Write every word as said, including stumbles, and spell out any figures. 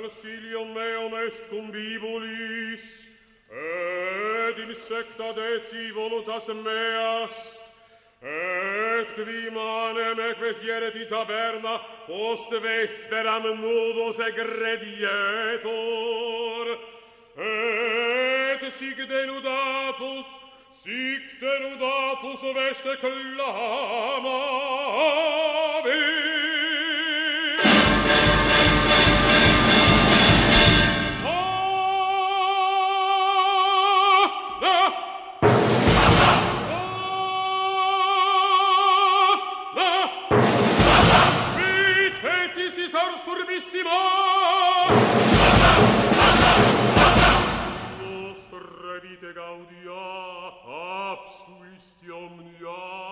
consilium meum est cum bibulis, et in secta deci voluntas meast, et qui manem ecclesieret in taberna post vesperam nudus egredietor, et sic denudatus, sic denudatus veste clamavi. Turbissimo nostre vite gaudia abstuisti omnia